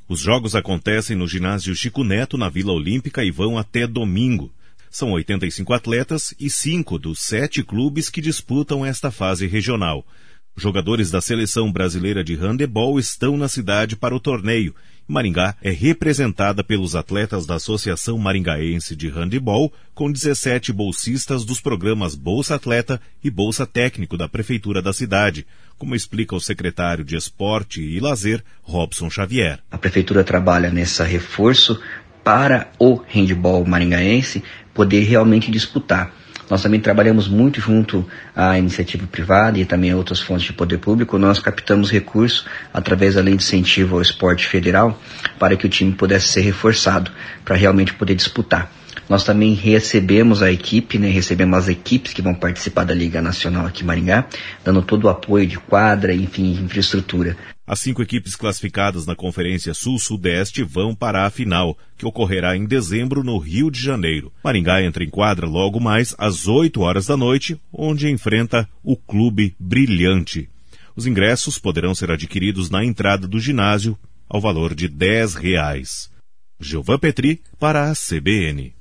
Os jogos acontecem no ginásio Chico Neto, na Vila Olímpica, e vão até domingo. São 85 atletas e 5 dos 7 clubes que disputam esta fase regional. Jogadores da Seleção Brasileira de Handebol estão na cidade para o torneio. Maringá é representada pelos atletas da Associação Maringaense de Handebol, com 17 bolsistas dos programas Bolsa Atleta e Bolsa Técnico da Prefeitura da cidade, como explica o secretário de Esporte e Lazer, Robson Xavier. A Prefeitura trabalha nesse reforço para o handebol maringaense poder realmente disputar. Nós também trabalhamos muito junto à iniciativa privada e também a outras fontes de poder público. Nós captamos recursos através da lei de incentivo ao esporte federal para que o time pudesse ser reforçado, para realmente poder disputar. Nós também recebemos a equipe, recebemos as equipes que vão participar da Liga Nacional aqui em Maringá, dando todo o apoio de quadra, enfim, infraestrutura. As 5 equipes classificadas na Conferência Sul-Sudeste vão para a final, que ocorrerá em dezembro no Rio de Janeiro. Maringá entra em quadra logo mais às 8 horas da noite, onde enfrenta o Clube Brilhante. Os ingressos poderão ser adquiridos na entrada do ginásio, ao valor de R$10. Gilvan Petri para a CBN.